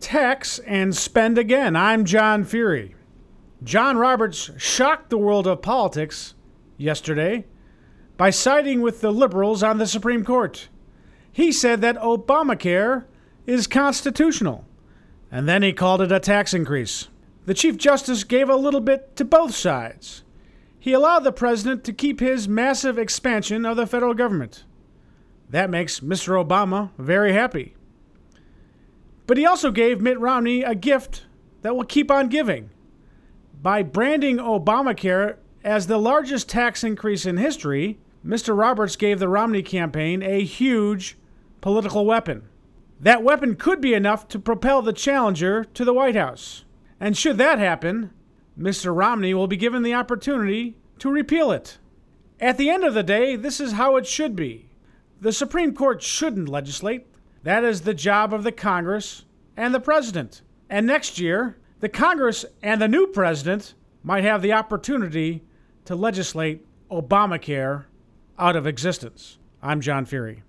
tax and spend again. I'm John Fury. John Roberts shocked the world of politics yesterday by siding with the liberals on the Supreme Court. He said that Obamacare is constitutional, and then he called it a tax increase. The Chief Justice gave a little bit to both sides. He allowed the president to keep his massive expansion of the federal government. That makes Mr. Obama very happy. But he also gave Mitt Romney a gift that will keep on giving. By branding Obamacare as the largest tax increase in history, Mr. Roberts gave the Romney campaign a huge political weapon. That weapon could be enough to propel the challenger to the White House. And should that happen, Mr. Romney will be given the opportunity to repeal it. At the end of the day, this is how it should be. The Supreme Court shouldn't legislate. That is the job of the Congress and the president. And next year, the Congress and the new president might have the opportunity to legislate Obamacare out of existence. I'm John Fury.